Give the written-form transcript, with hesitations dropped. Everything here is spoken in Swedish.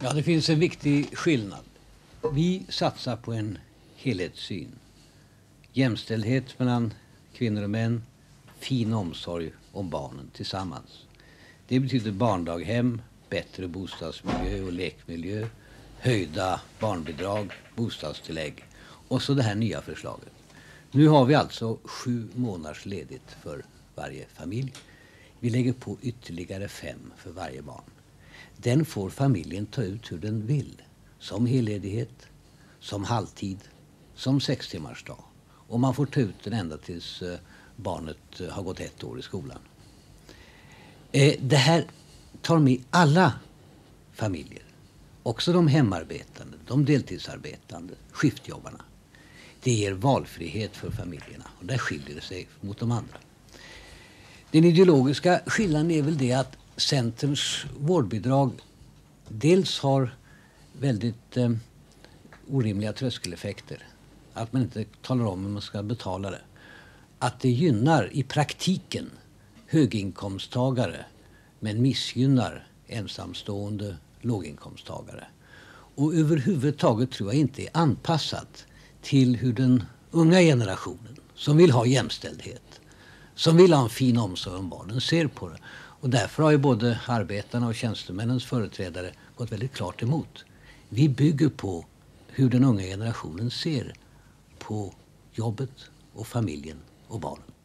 Ja, det finns en viktig skillnad. Vi satsar på en helhetssyn. Jämställdhet mellan kvinnor och män, fin omsorg om barnen tillsammans. Det betyder barndaghem, bättre bostadsmiljö och lekmiljö, höjda barnbidrag, bostadstillägg och så det här nya förslaget. Nu har vi alltså 7 månaders ledigt för varje familj. Vi lägger på ytterligare 5 för varje barn. Den får familjen ta ut hur den vill. Som helledighet, som halvtid, som 6-timmarsdag. Och man får ta ut den ända tills barnet har gått 1 år i skolan. Det här tar med alla familjer. Också de hemarbetande, de deltidsarbetande, skiftjobbarna. Det ger valfrihet för familjerna och där skiljer det sig mot de andra. Den ideologiska skillnaden är väl det att Centerns vårdbidrag dels har väldigt orimliga tröskeleffekter. Att man inte talar om hur man ska betala det. Att det gynnar i praktiken höginkomsttagare men missgynnar ensamstående låginkomsttagare. Och överhuvudtaget tror jag inte är anpassat till hur den unga generationen som vill ha jämställdhet, som vill ha en fin omsorg om barnen ser på det. Och därför har ju både arbetarna och tjänstemännens företrädare gått väldigt klart emot. Vi bygger på hur den unga generationen ser på jobbet och familjen och barnen.